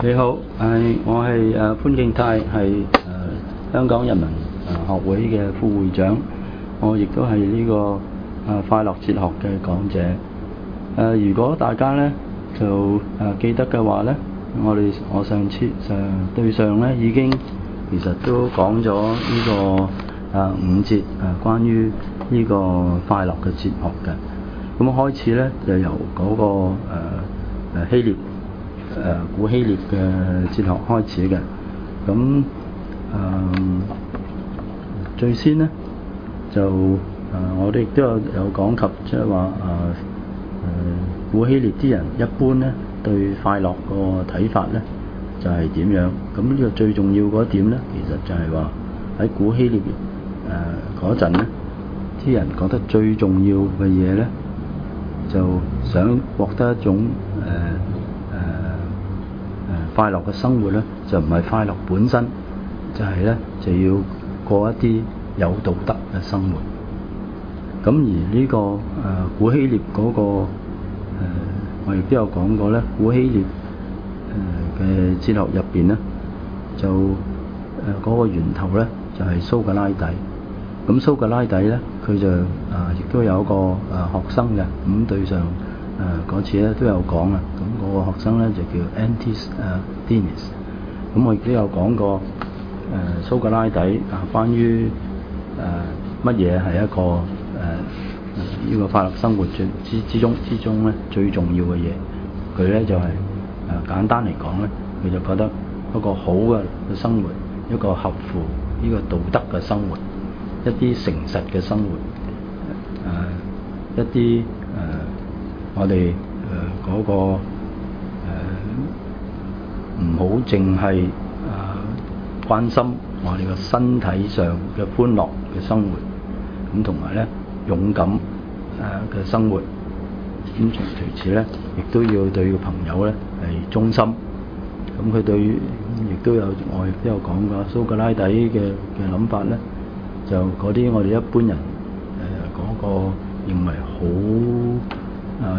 你好，我係潘敬泰，係香港人民學會嘅副會長，我亦都係呢個快樂哲學嘅講者。如果大家呢就記得嘅話呢，我上次對上呢已經其實都講咗呢個5節關於呢個快樂嘅哲學嘅。咁開始呢就由嗰個古希臘嘅哲學開始嘅。咁最先呢就我哋亦都有講及，即係話古希臘啲人一般呢對快樂個睇法呢就係點樣？咁呢個最重要嗰一點呢，其實就係話喺古希臘嗰陣呢，啲人覺得最重要嘅嘢呢，就想獲得一種快樂嘅生活呢，就唔係快樂本身，就係呢就要過一啲有道德嘅生活。咁而呢個古希臘嗰個我亦都有講過呢，古希臘嘅哲學入邊呢，就嗰個源頭呢，就係蘇格拉底。咁蘇格拉底呢，佢就亦都有一個學生嘅，咁對上嗰次咧都有講啦。咁嗰個學生咧就叫 Antisthenes。咁我亦都有講過蘇格拉底關於乜嘢係一個呢個快樂生活之中咧最重要嘅嘢。佢咧就係簡單嚟講咧，佢就覺得一個好嘅生活，一個合乎呢個道德嘅生活，一啲誠實嘅生活，一啲我哋嗰個唔好淨係關心我哋個身體上嘅歡樂嘅生活，咁同埋咧勇敢嘅生活，咁除此咧，亦都要對個朋友咧係忠心。咁佢對於亦都有我亦都有講過蘇格拉底嘅諗法咧，就嗰啲我哋一般人嗰個認為好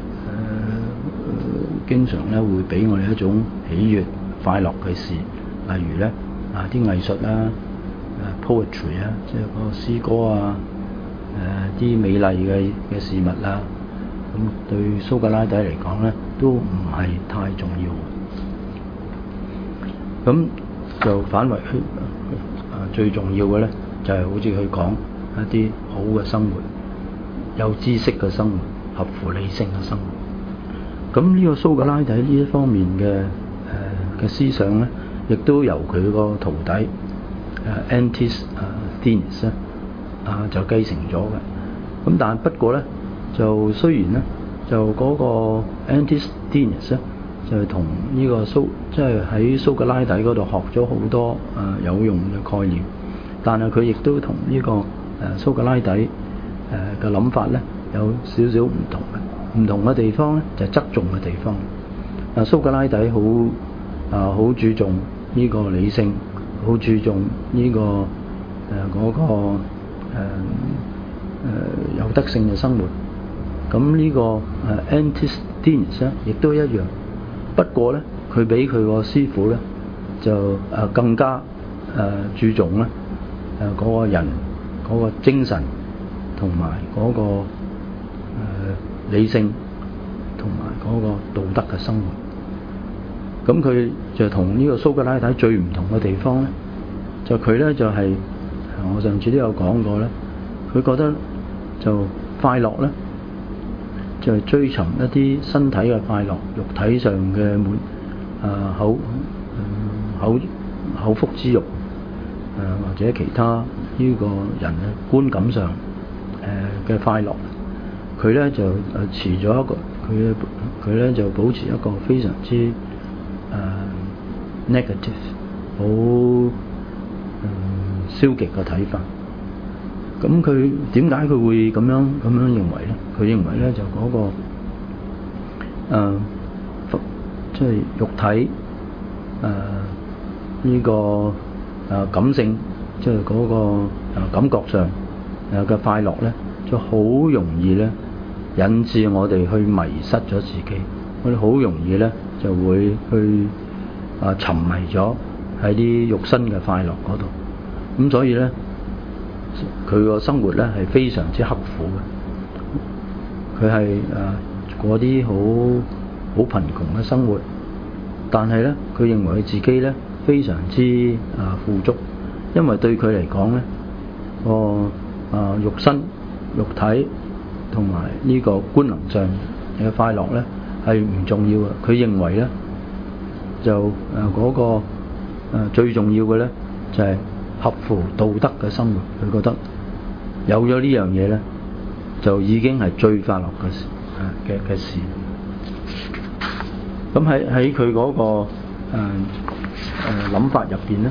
經常咧會俾我哋一種喜悅快樂嘅事，例如咧啲藝術啦，poetry 啊，即係嗰個詩歌啊，啲美麗嘅事物啦，咁對蘇格拉底嚟講咧都唔係太重要。咁就反為最重要嘅咧，就係好似佢講一啲好嘅生活，有知識嘅生活，合乎理性嘅生活。咁呢個蘇格拉底呢一方面嘅思想咧，亦都由佢個徒弟Antisthenes 咧就繼承咗嘅。咁但係不過咧，就雖然咧就嗰個 Antisthenes 咧就係同呢個即係喺蘇格拉底嗰度學咗好多有用嘅概念，但係佢亦都同呢個蘇格拉底嘅諗法咧有少少唔同嘅。唔同嘅地方咧就係側重嘅地方。蘇格拉底好注重呢個理性，好注重呢個嗰個有德性嘅生活。咁呢個Antisthenes 咧亦都一樣，不過咧佢比佢個師傅咧就更加注重咧嗰個人嗰個精神同埋嗰個理性同埋嗰個道德嘅生活。咁佢就同呢個蘇格拉底最唔同嘅地方咧，就佢咧就係我上次都有講過咧，佢覺得就快樂咧就係追尋一啲身體嘅快樂，肉體上嘅口腹之欲，或者其他呢個人嘅觀感上嘅快樂。佢咧就持咗一個佢咧就保持一個非常之negative 好消極嘅睇法。咁佢點解佢會咁樣認為咧？佢認為咧就嗰個即係肉體呢個感性，即係嗰個感覺上嘅快樂咧，就好容易咧引致我哋去迷失咗自己。我哋好容易咧就會去沉迷咗喺啲肉身嘅快樂嗰度，咁所以咧佢個生活咧係非常之刻苦嘅。佢係過啲好貧窮嘅生活，但係咧佢認為佢自己咧非常之富足，因為對佢嚟講咧肉身肉體同埋呢個官能上嘅快樂咧係唔重要嘅。佢認為咧就嗰個最重要嘅咧就係合乎道德嘅生活。佢覺得有咗呢樣嘢咧就已經係最快樂嘅事。咁喺佢嗰個諗法入邊咧，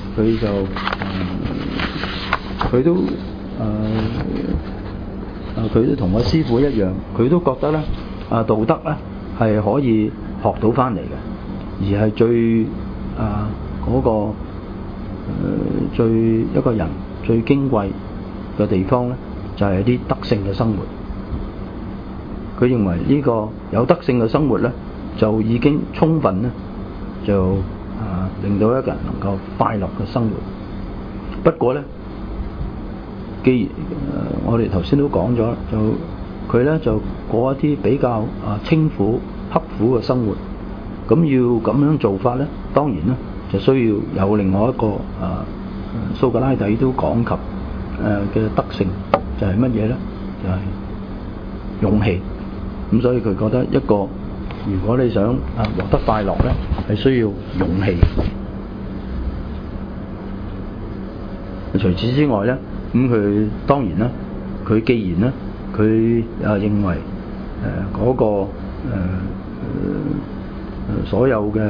佢都同我師父一樣，佢都覺得咧道德咧係可以學到翻嚟嘅，而係最一個人最矜貴嘅地方咧，就係啲德性嘅生活。佢認為呢個有德性嘅生活咧，就已經充分咧，就令到一個人能夠快樂嘅生活。不過咧，既然我哋頭先都講咗，就佢咧就過一啲比較清苦刻苦嘅生活。咁要咁樣做法咧，當然咧就需要有另外一個蘇格拉底都講及嘅德性，就係乜嘢咧？就係勇氣。咁所以佢覺得一個如果你想獲得快樂咧，係需要勇氣。除此之外咧，咁佢當然啦，佢既然咧佢認為嗰個所有嘅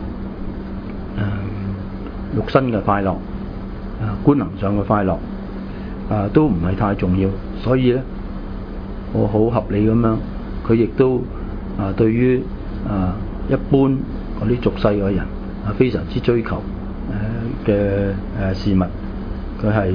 肉身嘅快樂官能上嘅快樂都唔係太重要，所以咧我好合理咁樣，佢亦都對於一般嗰啲俗世嘅人非常之追求嘅事物，佢係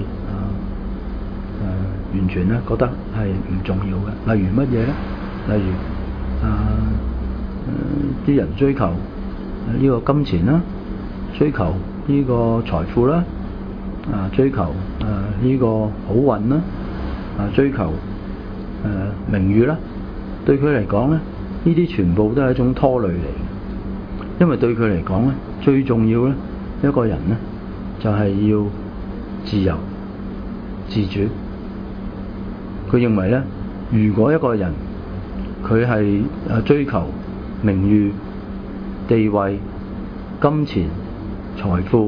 完全咧覺得係唔重要嘅。例如乜嘢咧？例如啲人追求呢個金錢啦，追求呢個財富啦，追求呢個好運啦，追求名譽啦，對佢嚟講咧，呢啲全部都係一種拖累嚟嘅。因為對佢嚟講咧，最重要咧，一個人咧就係要自由自主。佢認為咧，如果一個人佢係追求名譽、地位、金錢、財富，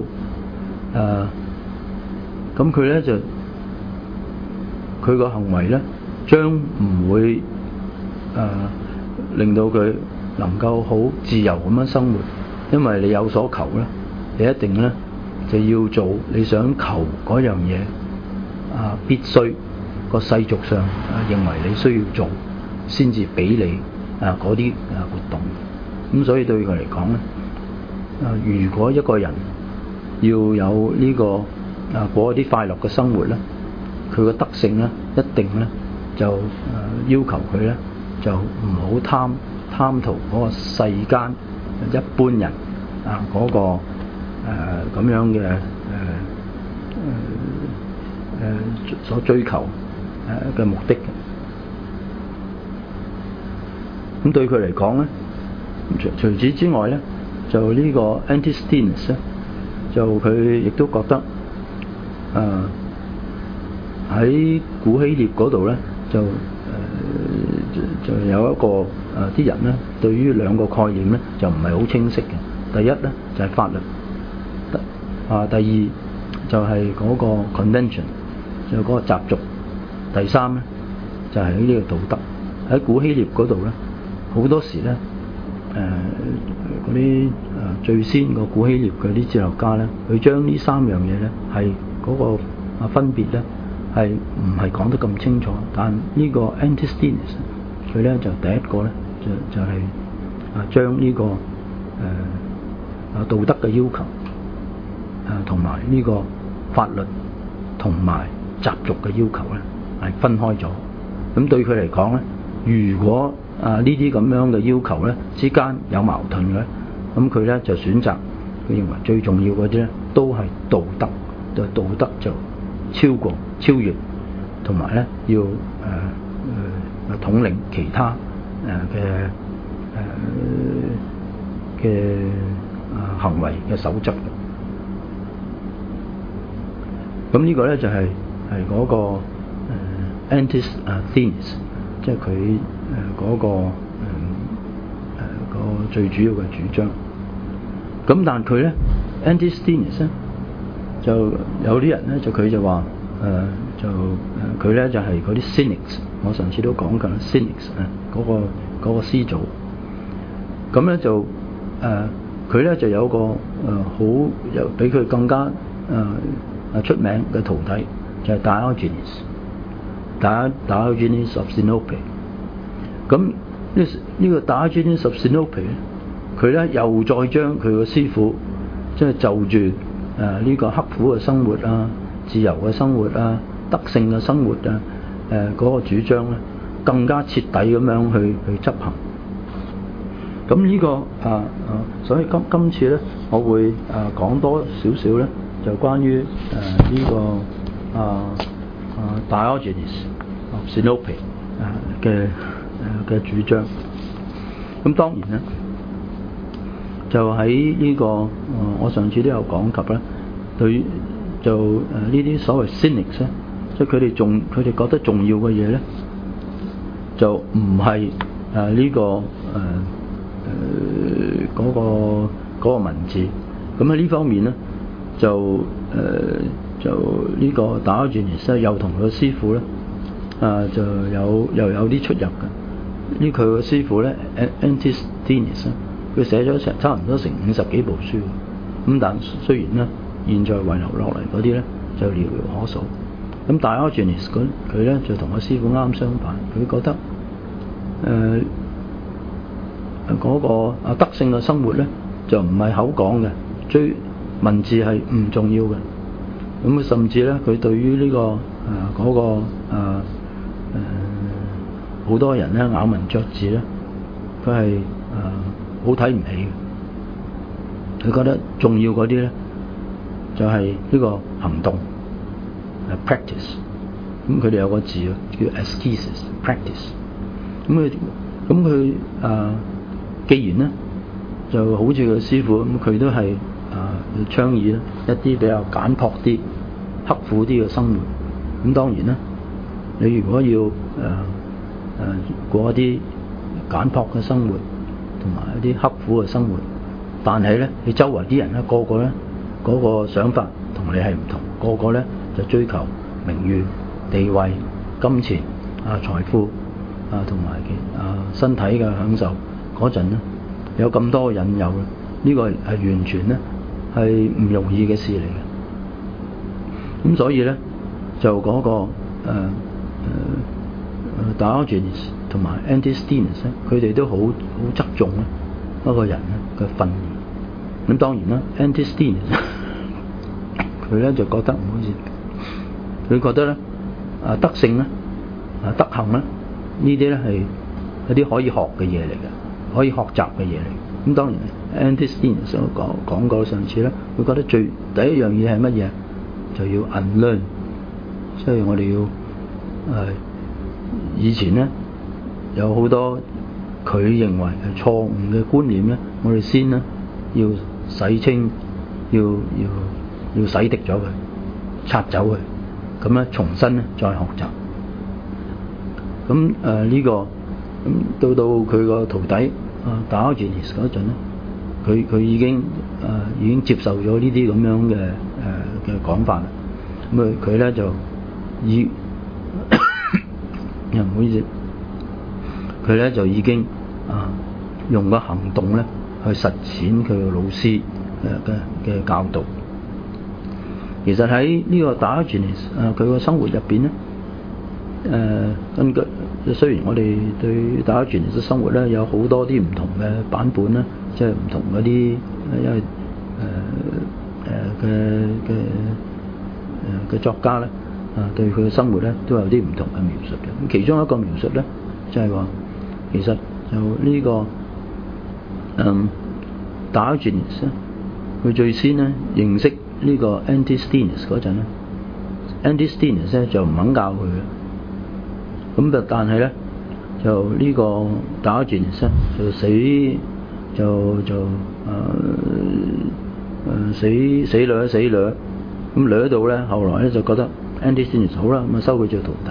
咁佢咧就佢個行為咧，將唔會令到佢能夠好自由咁樣生活。因為你有所求咧，你一定咧就要做你想求嗰樣嘢，必須個世俗上認為你需要做先至俾你嗰啲活動。咁所以對佢嚟講咧，如果一個人要有呢個過一啲快樂嘅生活咧，佢個德性咧一定咧就要求佢咧就唔好貪圖嗰個世間一般人嗰個咁樣嘅所追求嘅目的。咁對佢嚟講咧，除此之外咧，就呢個 Antisthenes 咧，就佢亦都覺得喺古希臘嗰度咧，就有一個啲人咧，對於兩個概念咧就唔係好清晰嘅。第一咧就係法律，第二就係嗰個 convention， 就嗰個習俗。第三咧就係呢個道德。喺古希臘嗰度咧，好多時咧嗰啲最先個古希臘嘅啲哲學家咧，佢將呢三樣嘢咧係嗰個分別咧係唔係講得咁清楚。但呢個 Antisthenes 佢咧就第一個咧就係將呢個道德嘅要求同埋呢個法律同埋習俗嘅要求咧係分開咗。咁對佢嚟講咧，如果呢啲咁樣嘅要求咧之間有矛盾嘅咧，咁佢咧就選擇佢認為最重要嗰啲咧都係道德，道德就超越，同埋咧要統領其他嘅行為嘅守則。咁呢個咧就係嗰個Antisthenes， 即係佢嗰個最主要嘅主張。咁但佢咧 Antisthenes 咧就有啲人咧佢就話佢咧就係嗰啲 Cynics， 我上次都講過 Cynics 嗰個師祖。咁咧就佢咧就有個好有比佢更加出名嘅徒弟，就係 Diogenes of Sinope。咁呢個 Diogenes of Sinope 咧，佢咧又再將佢個師傅即係就住呢個刻苦嘅生活啊、自由嘅生活啊、德性嘅生活啊嗰個主張咧，更加徹底咁樣去執行。咁呢個所以今次咧，我會講多少少咧，就關於呢個Diogenes of Sinope 嘅主張。咁當然咧，就喺呢個我上次都有講及啦，對就呢啲所謂 cynics 咧，即係佢哋覺得重要嘅嘢咧，就唔係呢個嗰個文字。咁喺呢方面咧，就呢個 Diogenes 咧，又同佢師傅咧就又有啲出入嘅。佢個師傅咧 Antisthenes 咧，佢寫咗差唔多成50幾部書。咁但雖然咧，現在遺留落嚟嗰啲咧就寥寥可數。咁 Diogenes 佢咧就同個師傅啱相反，佢覺得嗰個德性嘅生活咧就唔係口講嘅，文字係唔重要嘅。咁甚至咧，佢對於呢個好多人咧咬文嚼字咧，佢係好睇唔起嘅。佢覺得重要嗰啲咧就係呢個行動practice。咁佢哋有個字叫 ascesis practice。咁佢既然咧就好似佢師傅咁，佢都係倡議咧一啲比較簡樸啲、刻苦啲嘅生活。咁當然啦，你如果要過一啲簡樸嘅生活，同埋一啲刻苦嘅生活，但係咧你周圍啲人咧個個咧嗰個想法同你係唔同，個個咧就追求名譽、地位、金錢財富同埋身體嘅享受嗰陣咧，有咁多引誘，呢個係完全咧係唔容易嘅事嚟嘅。咁所以咧就嗰個Diogenes 同埋 Antisthenes 咧，佢哋都好側重咧一個人咧嘅訓練。咁當然啦 Antisthenes 佢咧就覺得唔好似，佢覺得咧德性咧德行咧呢啲咧係一啲可以學嘅嘢嚟嘅，可以學習嘅嘢嚟。咁當然 Antisthenes 所講過上次咧，佢覺得第一樣嘢係乜嘢？就要 unlearn， 所以我哋要以前咧有好多佢認為係錯誤嘅觀念咧，我哋先咧要洗清，要洗滌咗佢，拆走佢，咁咧重新咧再學習。咁呢個咁到佢個徒弟Diogenes嗰陣咧，佢已經接受咗呢啲咁樣嘅講法啦。咁佢咧就唔好意思，佢咧就已經用個行動咧去實踐佢個老師嘅教導。其實喺呢個 Diogenes 佢個生活入邊咧，根據雖然我哋對 Diogenes 嘅生活咧有好多啲唔同嘅版本啦，即係唔同嗰啲因為嘅作家咧對佢嘅生活咧都有啲唔同嘅描述嘅。咁其中一個描述咧就係話，其實就呢個Diogenes 佢最先咧認識呢個 Antisthenes 嗰陣咧 ，Antisthenes 咧就唔肯教佢嘅。咁但係咧就呢個 Diogenes 就死掠咁掠到咧，後來咧就覺得 Antisthenes 好啦，咁啊收佢做徒弟。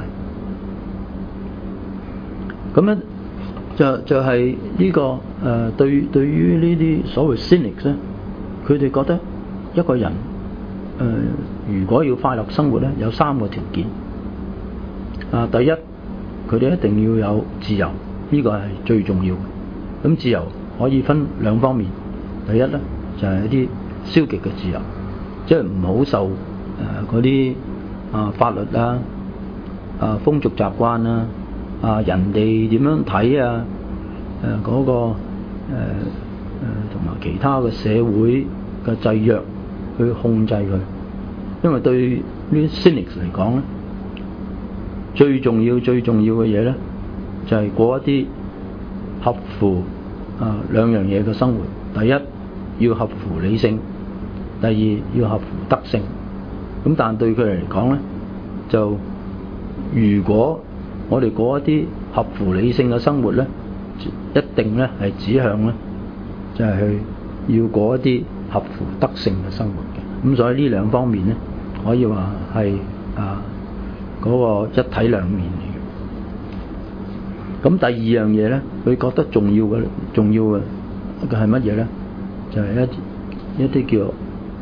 咁咧就係呢個對於呢啲所謂 cynics 咧，佢哋覺得一個人如果要快樂生活咧，有3個條件。第一，佢哋一定要有自由，呢個係最重要嘅。咁自由可以分2方面。第一咧就係一啲消極嘅自由，即係唔好受嗰啲法律啊、風俗習慣啊、人哋點樣睇嗰個同埋其他嘅社會嘅制約去控制佢。因為對呢啲 cynics 嚟講咧，最重要嘅嘢咧就係過一啲合乎2樣嘢嘅生活。第一要合乎理性，第二要合乎德性。咁但對佢嚟講咧，就如果我哋過一啲合乎理性嘅生活咧，一定咧係指向咧就係去要過一啲合乎德性嘅生活嘅。咁所以呢2方面咧，可以話係嗰個一體兩面嚟嘅。咁第二樣嘢咧，佢覺得重要嘅係乜嘢咧？就係一啲叫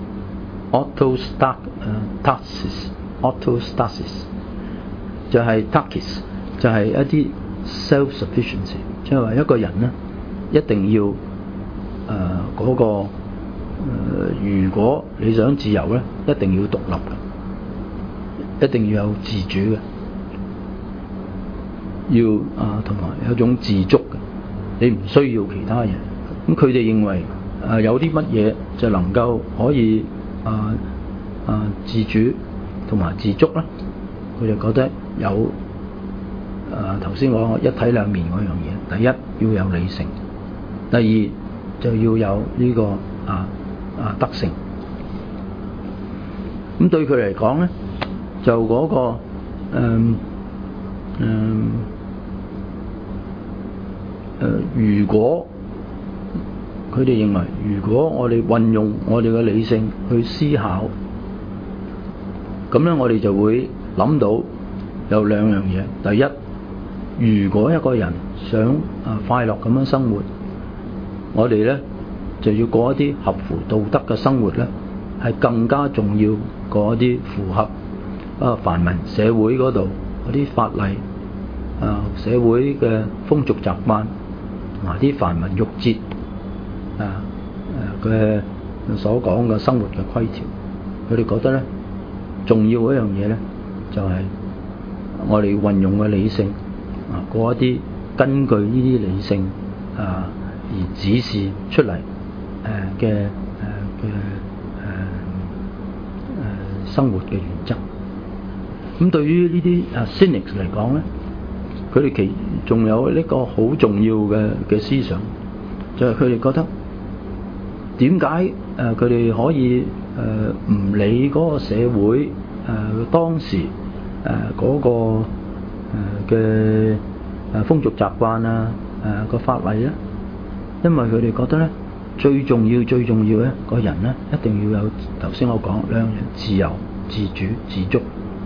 autostasis，就係 takis，就係一啲 self-sufficiency， 即係話一個人咧一定要嗰個如果你想自由咧，一定要獨立嘅，一定要有自主嘅，要同埋有一種自足嘅，你唔需要其他嘢。咁佢哋認為有啲乜嘢就能夠可以自主同埋自足咧？佢哋覺得有頭先講一體兩面嗰樣嘢。第一要有理性，第二就要有呢個德性。咁對佢嚟講咧，就嗰個如果佢哋認為，如果我哋運用我哋嘅理性去思考，咁咧我哋就會諗到有2樣嘢。第一，如果一個人想快樂咁樣生活，我哋咧就要過一啲合乎道德嘅生活咧，係更加重要過一啲符合繁文社會嗰度嗰啲法例社會嘅風俗習慣同埋啲繁文縟節嘅所講嘅生活嘅規條。佢哋覺得咧重要嗰樣嘢咧就係我哋運用嘅理性過一啲根據呢啲理性而指示出嚟嘅生活嘅原則。咁對於呢啲cynics 嚟講咧，佢哋仲有呢個好重要嘅思想，就係佢哋覺得點解佢哋可以唔理嗰個社會當時嗰個嘅風俗習慣個法例咧？因為佢哋覺得咧最重要咧，個人咧一定要有頭先我講2樣：自由、自主、自足。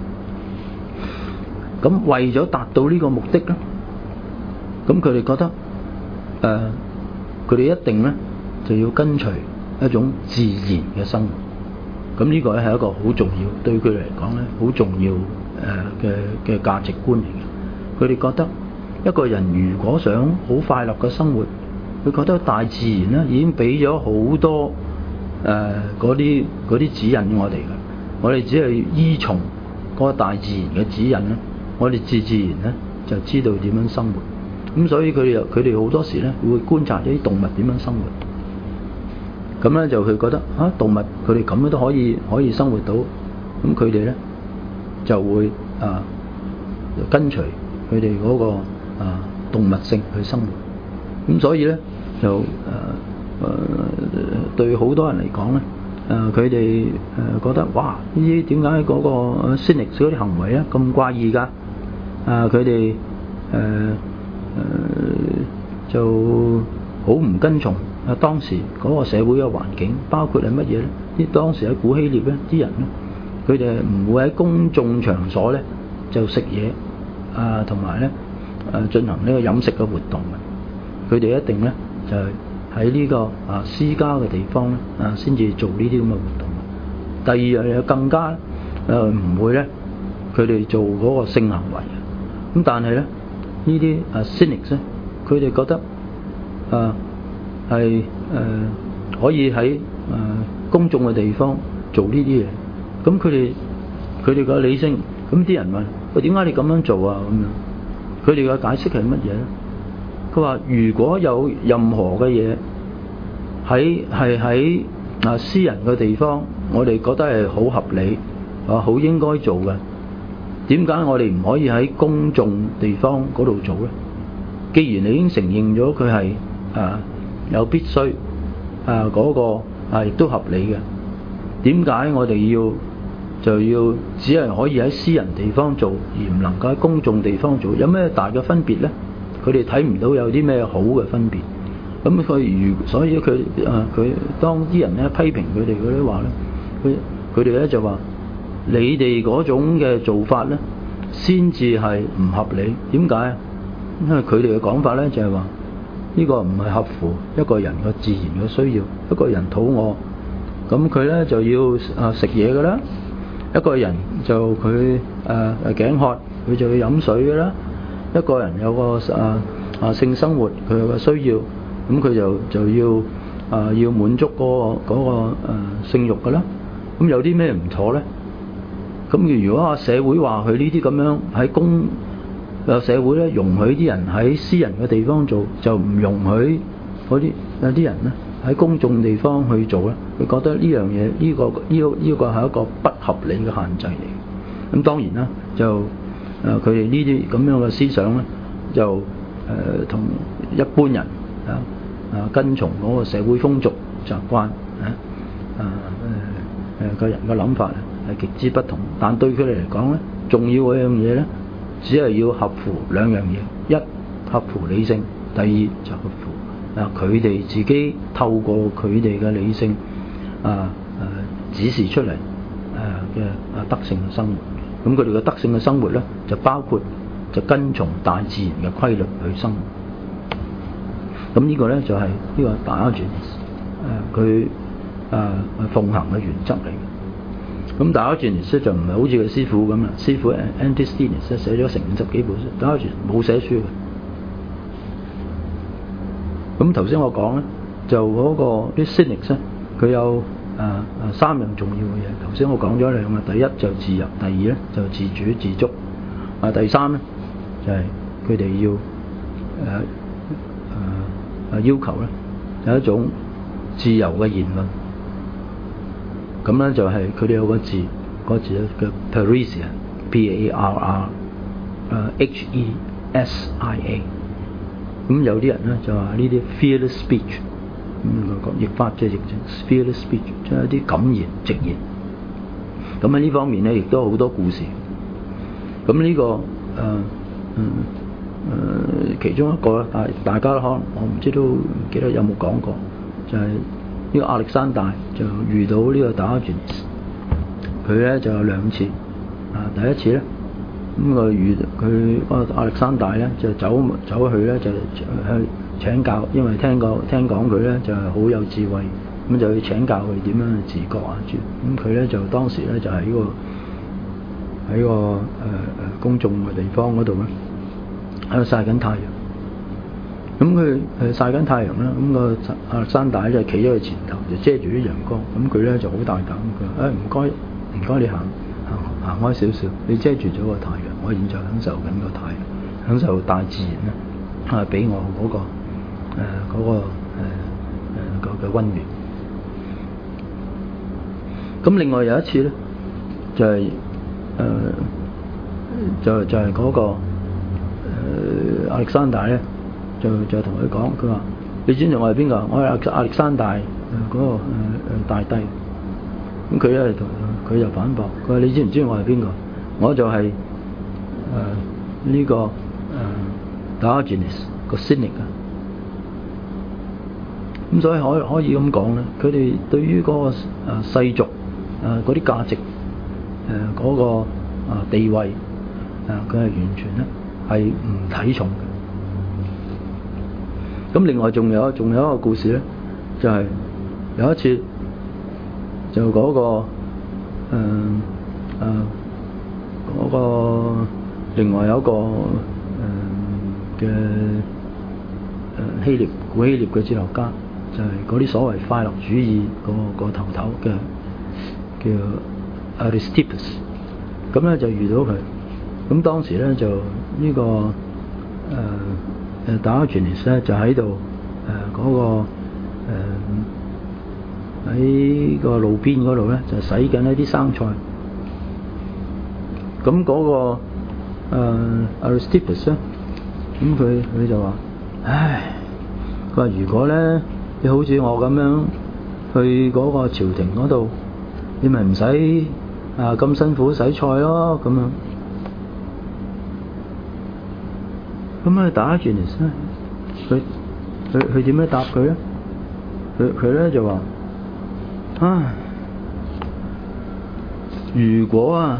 咁為咗達到呢個目的咧，咁佢哋覺得佢哋一定咧就要跟隨一種自然嘅生活。咁呢個咧係一個好重要，對佢嚟講咧好重要嘅價值觀嚟嘅。佢哋覺得一個人如果想好快樂嘅生活，佢覺得大自然咧已經俾咗好多嗰啲指引我哋嘅，我哋只係依從嗰個大自然嘅指引咧，我哋自然咧就知道點樣生活。咁所以佢哋好多時咧會觀察一啲動物點樣生活。咁咧就佢覺得動物佢哋咁樣都可以生活到，咁佢哋咧就會跟隨佢哋嗰個動物性去生活。咁所以咧就對好多人嚟講咧， 佢哋覺得哇，呢啲點解嗰個 cynics 嗰啲行為咧咁怪異㗎？佢哋就好唔跟從當時嗰個社會嘅環境，包括係乜嘢咧？啲當時喺古希臘咧，啲人咧，佢哋唔會喺公眾場所咧就食嘢同埋咧進行呢個飲食嘅活動嘅。佢哋一定咧就係喺呢個私家嘅地方咧先至做呢啲咁嘅活動。第二樣嘢更加唔會咧，佢哋做嗰個性行為。咁但係咧呢啲cynics咧，佢哋覺得係可以喺公眾嘅地方做呢啲嘢。咁佢哋個理性，咁啲人問：喂，點解你咁樣做啊？咁樣佢哋嘅解釋係乜嘢咧？佢話：如果有任何嘅嘢喺私人嘅地方，我哋覺得係好合理好應該做嘅，點解我哋唔可以喺公眾地方嗰度做咧？既然你已經承認咗佢係有必須嗰個亦都合理嘅，點解我哋要只係可以喺私人地方做，而唔能夠喺公眾地方做？有咩大嘅分別咧？佢哋睇唔到有啲咩好嘅分別。咁所以佢當啲人咧批評佢哋嗰啲話咧，佢哋咧就話：你哋嗰種嘅做法咧，先至係唔合理。點解？因為佢哋嘅講法咧就係話，呢個唔係合乎一個人嘅自然嘅需要。一個人肚餓，咁佢咧就要食嘢㗎啦。一個人就佢頸渴，佢就要飲水㗎啦。一個人有個性生活，佢有個需要，咁佢就要滿足嗰個性慾㗎啦。咁有啲咩唔妥咧？咁如果社會話佢呢啲咁樣喺社會咧容許啲人喺私人嘅地方做，就唔容許嗰啲有啲人咧喺公眾地方去做咧，佢覺得呢樣嘢呢個係一個不合理嘅限制嚟。咁當然啦，就佢哋呢啲咁樣嘅思想咧，就同一般人跟從嗰個社會風俗習慣個人嘅諗法係極之不同。但對佢哋嚟講咧，重要嗰樣嘢咧，只係要合乎兩樣嘢：一合乎理性，第二就合乎佢哋自己透過佢哋嘅理性指示出嚟嘅德性嘅生活。咁佢哋嘅德性嘅生活咧，就包括就跟從大自然嘅規律去生活。咁呢個咧就係呢個Diogenes佢奉行嘅原則嚟嘅。咁Diogenes就唔係好似佢師傅咁啦，師傅 Antisthenes 寫咗成50幾本書，Diogenes冇寫書嘅。咁頭先我講咧，就嗰個啲 cynics 咧，佢有三樣重要嘅嘢。頭先我講咗兩個，第一就自由，第二咧就自主自足。第三咧就係佢哋要求咧有一種自由嘅言論。咁咧就係佢哋有個字，嗰個字咧叫 Parrhesia，P-A-R-R H-E-S-I-A。咁有啲人咧就話呢啲 fearless speech， 譯法即係譯成 fearless speech， 即係一啲敢言直言。咁喺呢方面咧，亦都好多故事。咁呢個其中一個咧，大家可能我唔知都唔記得有冇講過，就係呢個亞歷山大就遇到呢個Diogenes，佢咧就有兩次。第一次咧，咁佢亞歷山大咧就走去咧就去請教，因為聽講佢咧就係好有智慧，咁就去請教佢點樣去自覺啊。咁佢咧就當時咧就喺個公眾嘅地方嗰度咧，喺度曬緊太陽。咁佢曬緊太陽啦，咁個亞歷山大就企咗佢前頭，就遮住啲陽光。咁佢咧就好大膽，佢話：唔該，你行開少少，你遮住咗個太陽，我現在享受緊個太陽，享受大自然咧俾我嘅溫暖。咁另外有一次咧，就係嗰個亞歷山大咧，就同佢講，佢話：你尊重我係邊個？我係亞歷山大嗰個大帝。 咁佢就反駁，佢話你知唔知我係邊個？我就係呢個Diogenes 個 Cynic 啊。咁所以可以咁講咧，佢哋對於嗰個世俗嗰啲價值嗰個地位佢係完全咧係唔睇重嘅。咁另外仲有一個故事咧，就係有一次就嗰個另外有一個嘅古希臘嘅哲學家，就係嗰啲所謂快樂主義個頭嘅叫 Aristippus。咁咧就遇到佢，咁當時咧就呢個Diogenes咧就喺度嗰個喺個路邊嗰度咧就洗緊一啲生菜。咁嗰個Aristippus 咧，咁佢就話：唉，佢話如果咧你好似我咁樣去嗰個朝廷嗰度，你咪唔使咁辛苦洗菜咯，咁樣。咁啊Diogenes咧，佢點樣答佢咧？佢咧就話：唉，如果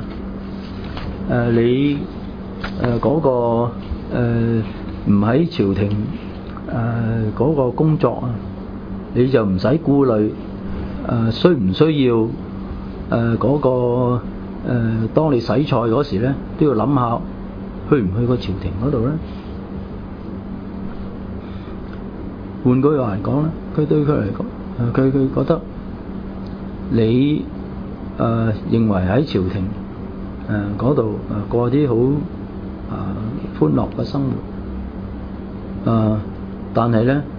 你嗰個唔喺朝廷嗰個工作啊，你就唔使顧慮需唔需要嗰個當你洗菜嗰時咧，都要諗下去唔去個朝廷嗰度咧。換句話嚟講咧，佢對佢嚟講，佢覺得你認為喺朝廷嗰度過啲好歡樂嘅生活，但係咧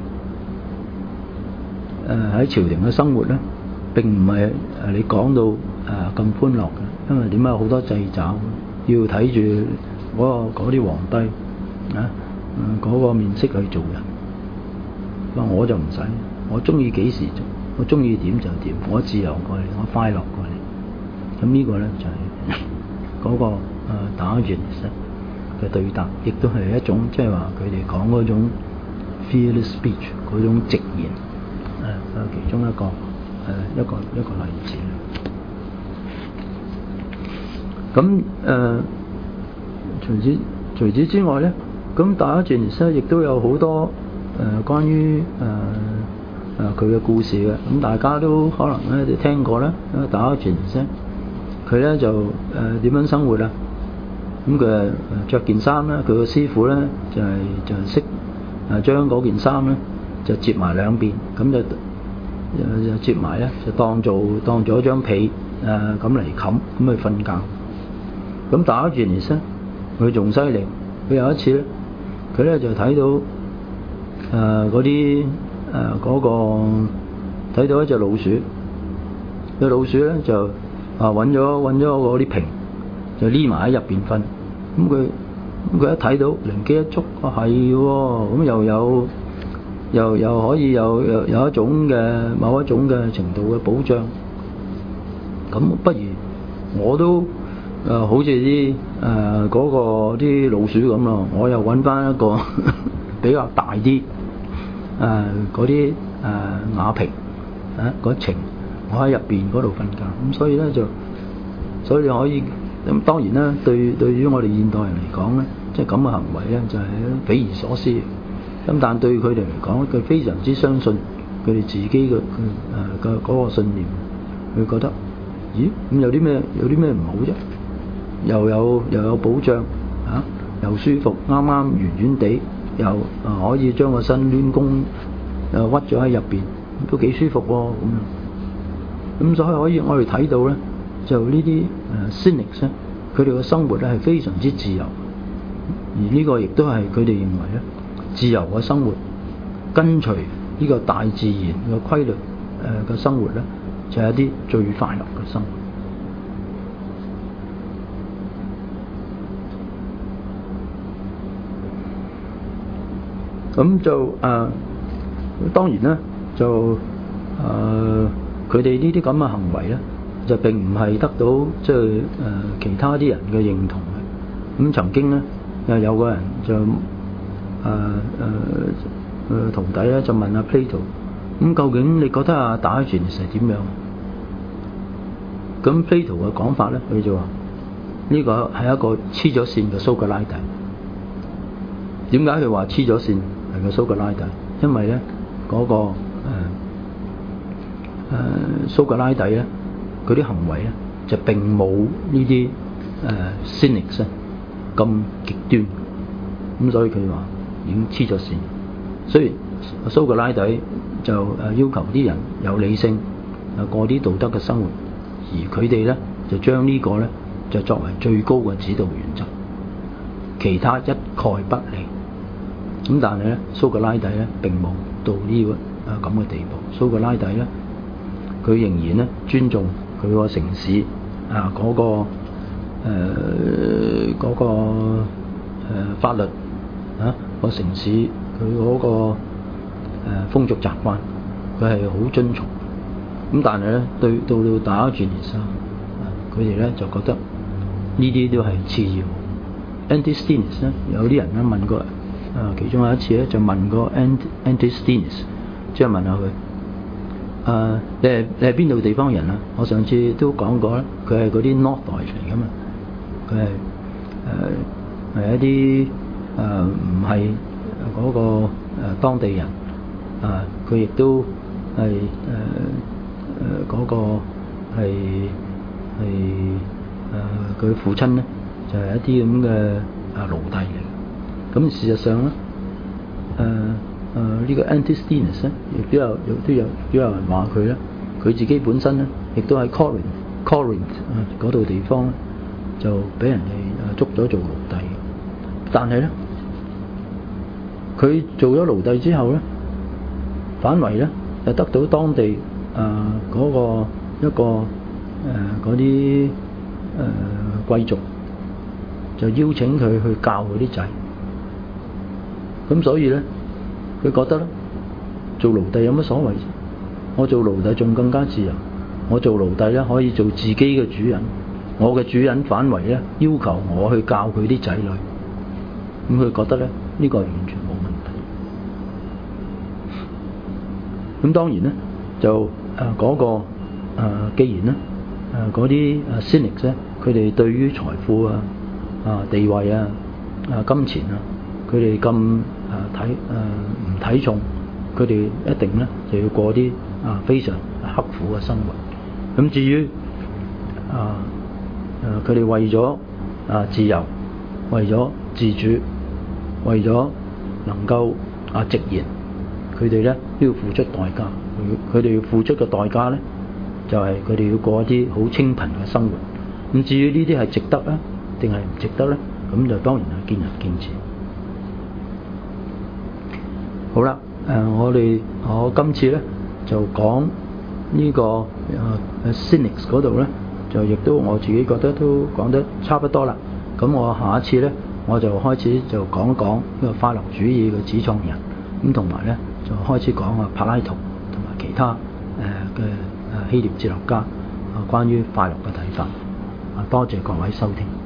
喺朝廷嘅生活咧並唔係你講到咁歡樂嘅，因為點解好多掣肘，要睇住嗰啲皇帝嗰個面色去做人。我就唔使，我中意幾時做，我中意點就點，我自由過嚟，我快樂過嚟。咁呢個咧就係嗰個Diogenes嘅對答，亦都係一種即係話佢哋講嗰種 fearless speech 嗰種直言，其中一個例子。咁除此之外咧，咁Diogenes亦都有好多關於佢嘅故事嘅，咁大家都可能咧就聽過啦。Diogenes佢咧就點樣生活啊？咁佢着件衫咧，佢個師傅咧就識將嗰件衫咧就摺埋兩邊，咁就摺埋咧就當咗張被咁嚟冚，咁去瞓覺。咁Diogenes咧佢仲犀利，佢有一次咧佢咧就睇到嗰啲嗰個睇到一隻老鼠，隻老鼠咧就揾咗嗰啲瓶，就匿埋喺入邊瞓。咁佢一睇到靈機一觸，係喎，咁又可以有一種嘅某一種嘅程度嘅保障。咁不如我都好似啲嗰個啲老鼠咁咯，我又揾翻一個比較大啲嗰啲瓦瓶嗰埕，我喺入邊嗰度瞓覺。咁所以咧所以可以咁，當然啦，對於我哋現代人嚟講咧，即係咁嘅行為咧就係匪夷所思。咁但對佢哋嚟講，佢非常之相信佢哋自己嘅嗰個信念，佢覺得咦咁有啲咩唔好啫？又有保障又舒服，啱啱圓圓地，又可以將個身攣弓屈咗喺入邊，都幾舒服喎咁樣。咁所以我哋睇到咧，就呢啲Cynics咧，佢哋嘅生活咧係非常之自由，而呢個亦都係佢哋認為咧，自由嘅生活，跟隨呢個大自然嘅規律嘅生活咧，就係一啲最快樂嘅生活。咁就當然咧，就佢哋呢啲咁嘅行為咧， 就並唔係得到即係其他啲人嘅認同嘅。咁曾經咧有個人就徒弟咧就問阿 Plato， 咁究竟你覺得阿 Diogenes 係點樣？咁 Plato 嘅講法咧，佢就話呢個係一個黐咗線嘅蘇格拉底。點解佢話黐咗線係個蘇格拉底？因為咧嗰個蘇格拉底咧，佢啲行為咧就並冇呢啲cynics 咁極端，咁所以佢話已經黐咗線。雖然蘇格拉底就要求啲人有理性，過啲道德嘅生活，而佢哋咧就將呢個咧就作為最高嘅指導原則，其他一概不理。咁但係咧蘇格拉底咧並冇到呢個咁嘅地步。蘇格拉底咧佢仍然咧尊重佢個城市嗰個法律個城市佢嗰個風俗習慣，佢係好遵從。咁但係咧到 Diogenes 佢哋咧就覺得呢啲都係次要。Antisthenes 咧有啲人咧問過其中有一次咧就問過 Antisthenes， 即係問下佢你係邊度地方人啊？我上次都講過啦，佢係嗰啲 Northite 嚟噶嘛，佢係一啲唔係嗰個當地人佢亦都係嗰個係佢父親咧就係一啲咁嘅奴隸嚟。咁事實上咧呢個 Antisthenes 咧亦都有人話佢咧，佢自己本身咧亦都喺 Corinth 嗰度地方咧就俾人哋捉咗做奴隸。但係咧佢做咗奴隸之後咧，反為咧就得到當地嗰個一個嗰啲貴族就邀請佢去教佢啲仔。咁所以咧佢覺得咧做奴隸有乜所謂？我做奴隸仲更加自由，我做奴隸咧可以做自己嘅主人，我嘅主人反為咧要求我去教佢啲仔女。咁佢覺得咧呢個係完全冇問題。咁當然咧就嗰個既然咧嗰啲cynics咧，佢哋對於財富地位金錢佢哋咁唔睇重，佢哋一定咧就要過啲非常刻苦嘅生活。咁至於佢哋為咗自由，為咗自主，為咗能夠直言，佢哋咧都要付出代價。佢哋要付出嘅代價咧，就係佢哋要過一啲好清貧嘅生活。咁至於呢啲係值得啊，定係唔值得咧？咁就當然係見仁見智。好啦，我今次咧就講呢個cynics 嗰度咧，就亦都我自己覺得都講得差不多啦。咁我下一次咧，我就開始就講一講呢個快樂主義嘅始創人，咁同埋咧就開始講柏拉圖同埋其他嘅希臘哲學家關於快樂嘅睇法。多謝各位收聽。